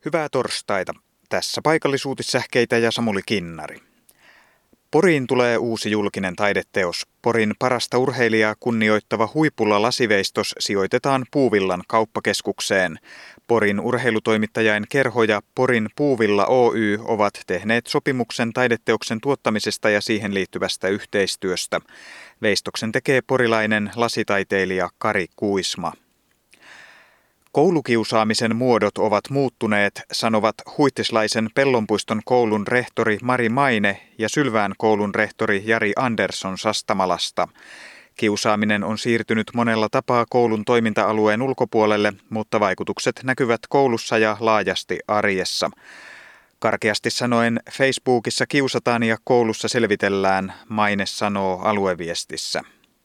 Hyvää torstaita. Tässä paikallisuutissähkeitä ja Samuli Kinnari. Poriin tulee uusi julkinen taideteos. Porin parasta urheilijaa kunnioittava huipulla lasiveistos sijoitetaan Puuvillan kauppakeskukseen. Porin urheilutoimittajain Kerho ja Porin Puuvilla Oy ovat tehneet sopimuksen taideteoksen tuottamisesta ja siihen liittyvästä yhteistyöstä. Veistoksen tekee porilainen lasitaiteilija Kari Kuisma. Koulukiusaamisen muodot ovat muuttuneet, sanovat Huittislaisen Pellonpuiston koulun rehtori Mari Maine ja Sylvään koulun rehtori Jari Andersson Sastamalasta. Kiusaaminen on siirtynyt monella tapaa koulun toiminta-alueen ulkopuolelle, mutta vaikutukset näkyvät koulussa ja laajasti arjessa. Karkeasti sanoen Facebookissa kiusataan ja koulussa selvitellään, Maine sanoo alueviestissä.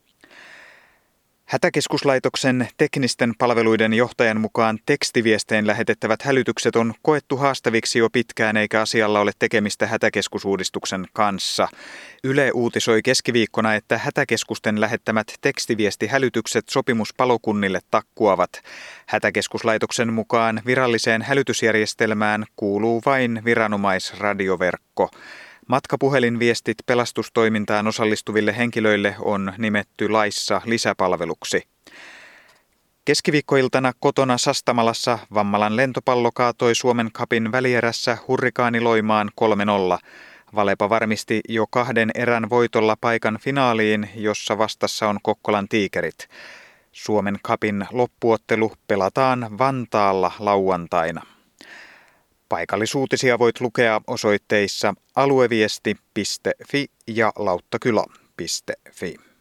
Hätäkeskuslaitoksen teknisten palveluiden johtajan mukaan tekstiviestein lähetettävät hälytykset on koettu haastaviksi jo pitkään eikä asialla ole tekemistä hätäkeskusuudistuksen kanssa. Yle uutisoi keskiviikkona, että hätäkeskusten lähettämät tekstiviestihälytykset sopimuspalokunnille takkuavat. Hätäkeskuslaitoksen mukaan viralliseen hälytysjärjestelmään kuuluu vain viranomaisradioverkko. Matkapuhelinviestit pelastustoimintaan osallistuville henkilöille on nimetty laissa lisäpalveluksi. Keskiviikkoiltana kotona Sastamalassa Vammalan lentopallo kaatoi Suomen Cupin välierässä Hurrikaaniloimaan 3-0. Valepa varmisti jo 2 erän voitolla paikan finaaliin, jossa vastassa on Kokkolan Tiikerit. Suomen Cupin loppuottelu pelataan Vantaalla lauantaina. Paikallisuutisia voit lukea osoitteissa alueviesti.fi ja lauttakylä.fi.